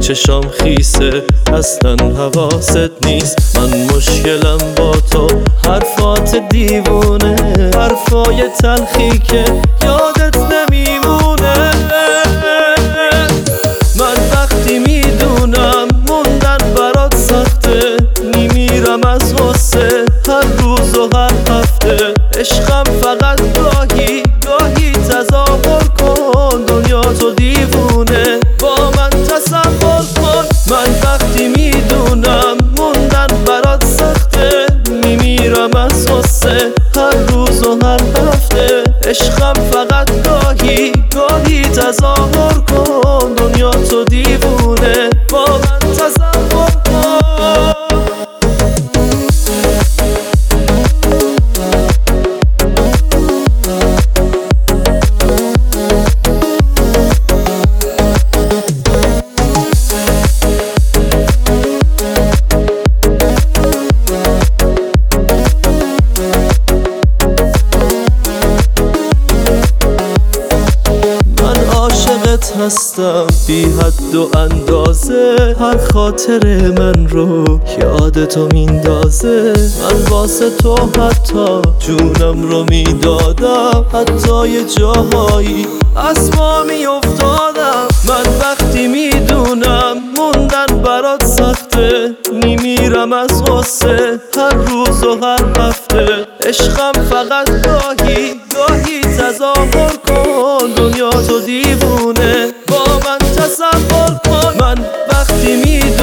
چشام خیسه اصلا حواست نیست. من مشکلم با تو حرفات دیوونه، حرفای تلخی که یادت نمیمونه. من وقتی میدونم موندن برات سخته، میمیرم از غصه هر روز و هر هفته. عشقم فقط گاهی گاهی تظاهر کن، دنیا تو دیوونه با من تصور کن. من وقتی میدونم موندن برات سخته، میمیرم از غصه هر روز و هر هفته. عشقم فقط گاهی گاهی تظاهر کن، دنیا تو دیوونه با من تصور کن. هستم بی حد و اندازه، هر خاطر من رو یاد تو میندازه. من واسه تو حتی جونم رو میدادم، حتی یه جاهایی از ما میافتادم. من وقتی میدونم موندن برات سخته، میمیرم از غصه هر روز و هر هفته. عشقم فقط گاهی گاهی تظاهر کن، دنیا تو دیوونه با من تصور کن. من وقتی